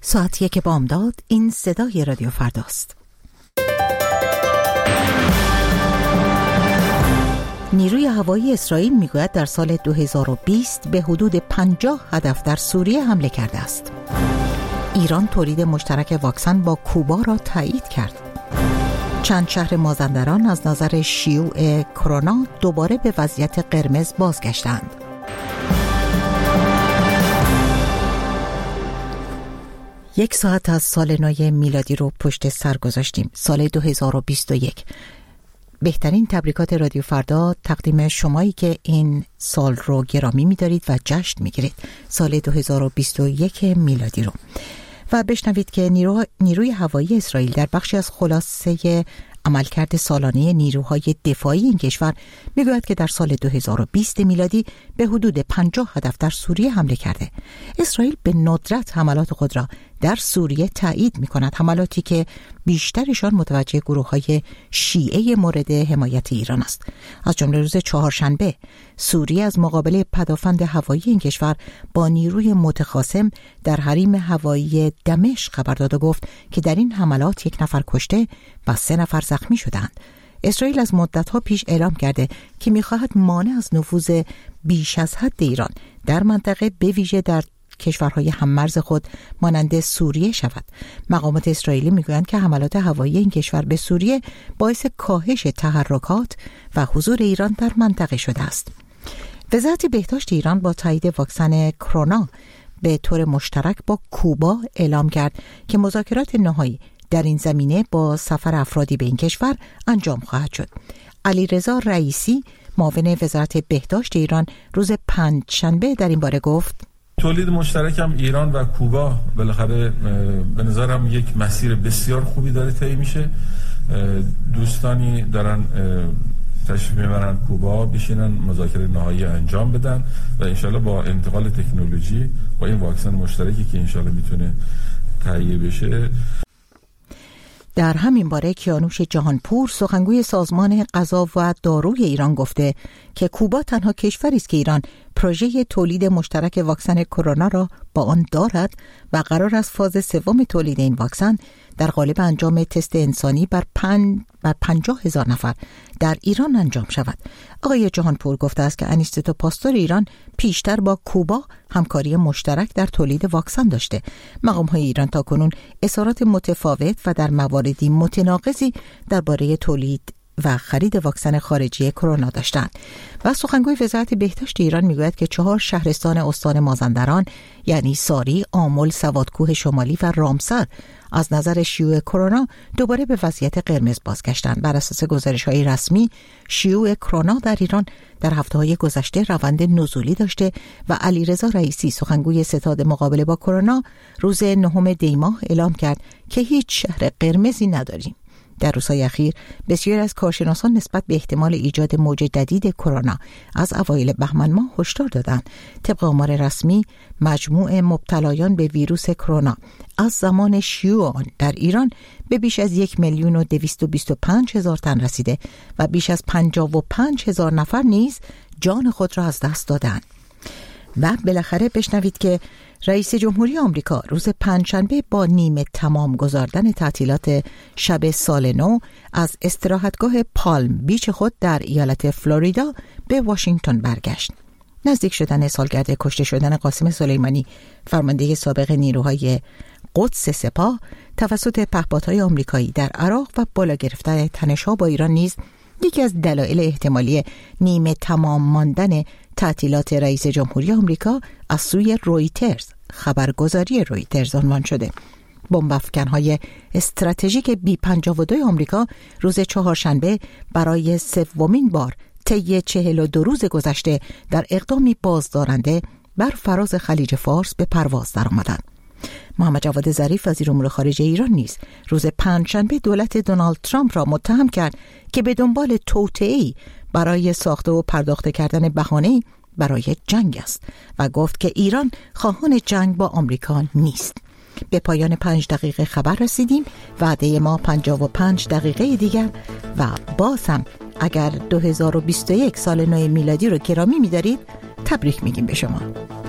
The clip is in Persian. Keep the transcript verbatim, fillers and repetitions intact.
ساعت یک بامداد. این صدای رادیو فرداست. نیروی هوایی اسرائیل میگوید در سال دو هزار و بیست به حدود پنجاه هدف در سوریه حمله کرده است. ایران تولید مشترک واکسن با کوبا را تایید کرد. چند شهر مازندران از نظر شیوع کرونا دوباره به وضعیت قرمز بازگشتند. یک ساعت از سال نو میلادی رو پشت سر گذاشتیم. سال دو هزار و بیست و یک. بهترین تبریکات رادیو فردا تقدیم شمایی که این سال رو گرامی می‌دارید و جشن می‌گیرید. سال دو هزار و بیست و یک میلادی رو. و بشنوید که نیرو... نیروی هوایی اسرائیل در بخشی از خلاصه عملکرد سالانه نیروهای دفاعی این کشور میگوید که در سال دو هزار و بیست میلادی به حدود پنجاه هدف در سوریه حمله کرده. اسرائیل به ندرت حملات خود را در سوریه تایید می‌کند، حملاتی که بیشترشان متوجه گروه‌های شیعه مورد حمایت ایران است. از جمله روز چهارشنبه سوریه از مقابله پدافند هوایی این کشور با نیروی متخاصم در حریم هوایی دمشق خبر داد و گفت که در این حملات یک نفر کشته و سه نفر زخمی شدند. اسرائیل از مدت‌ها پیش اعلام کرده که می‌خواهد مانع از نفوذ بیش از حد ایران در منطقه به ویژه در کشورهای هممرز خود مانند سوریه شود. مقامات اسرائیلی میگویند که حملات هوایی این کشور به سوریه باعث کاهش تحرکات و حضور ایران در منطقه شده است. وزارت بهداشت ایران با تایید واکسن کرونا به طور مشترک با کوبا اعلام کرد که مذاکرات نهایی در این زمینه با سفر افرادی به این کشور انجام خواهد شد. علیرضا رئیسی معاون وزارت بهداشت ایران روز پنجشنبه در این باره گفت: تولید مشترک هم ایران و کوبا بالاخره به نظرم یک مسیر بسیار خوبی داره طی میشه. دوستانی دارن تشریف میبرن کوبا، بشینن مذاکره نهایی انجام بدن و انشالله با انتقال تکنولوژی با این واکسن مشترکی که انشالله میتونه تهیه بشه. در همین باره کیانوش جهانپور سخنگوی سازمان غذا و داروی ایران گفته که کوبا تنها کشوری است که ایران پروژه تولید مشترک واکسن کرونا را با آن دارد و قرار است فاز سوم تولید این واکسن در قالب انجام تست انسانی بر پن بر پنجاه هزار نفر در ایران انجام شود. آقای جهانپور گفته است که انیستو پاستور ایران پیشتر با کوبا همکاری مشترک در تولید واکسن داشته. مقام‌های ایران تاکنون اظهارات متفاوت و در مواردی متناقضی درباره تولید و خرید واکسن خارجی کرونا داشتند. و سخنگوی وزارت بهداشت ایران میگوید که چهار شهرستان استان مازندران یعنی ساری، آمل، سوادکوه شمالی و رامسر از نظر شیوع کرونا دوباره به وضعیت قرمز بازگشتند. بر اساس گزارش‌های رسمی شیوع کرونا در ایران در هفته‌های گذشته روند نزولی داشته و علیرضا رئیسی سخنگوی ستاد مقابله با کرونا روز نهم دی ماه اعلام کرد که هیچ شهر قرمزی نداریم. در روزهای اخیر بسیار از کارشناسان نسبت به احتمال ایجاد موج جدید کرونا از اوایل بهمن ماه هشدار دادند. طبق آمار رسمی مجموع مبتلایان به ویروس کرونا از زمان شیوع آن در ایران به بیش از یک میلیون و دویست و بیست و پنج هزار تن رسیده و بیش از پنجاه و پنج هزار نفر نیز جان خود را از دست دادند. و بالاخره بشنوید که رئیس جمهوری آمریکا روز پنجشنبه با نیمه تمام گذاردن تعطیلات شب سال نو از استراحتگاه پالم بیچ خود در ایالت فلوریدا به واشنگتن برگشت. نزدیک شدن سالگرد کشته شدن قاسم سلیمانی، فرمانده سابق نیروهای قدس سپاه توسط پهپادهای آمریکایی در عراق و بالا گرفتن تنش‌ها با ایران نیز یکی از دلایل احتمالی نیمه تمام ماندن تعطیلات رئیس جمهوری آمریکا از سوی رویترز، خبرگزاری رویترز عنوان شده. بمب افکن‌های استراتژیک بی پنجاه و دو آمریکا روز چهارشنبه برای سومین بار طی چهل و دو روز گذشته در اقدامی بازدارنده بر فراز خلیج فارس به پرواز درآمدند. محمد جواد ظریف وزیر امور خارجه ایران نیز روز پنجشنبه دولت دونالد ترامپ را متهم کرد که به دنبال توطئه‌ای برای ساخته و پرداخته کردن بهانه‌ای برای جنگ است و گفت که ایران خواهان جنگ با آمریکا نیست. به پایان پنج دقیقه خبر رسیدیم. وعده ما پنجاه و پنج دقیقه دیگر و باز هم اگر دو هزار و بیست و یک سال نو میلادی رو گرامی می‌دارید تبریک میگیم به شما.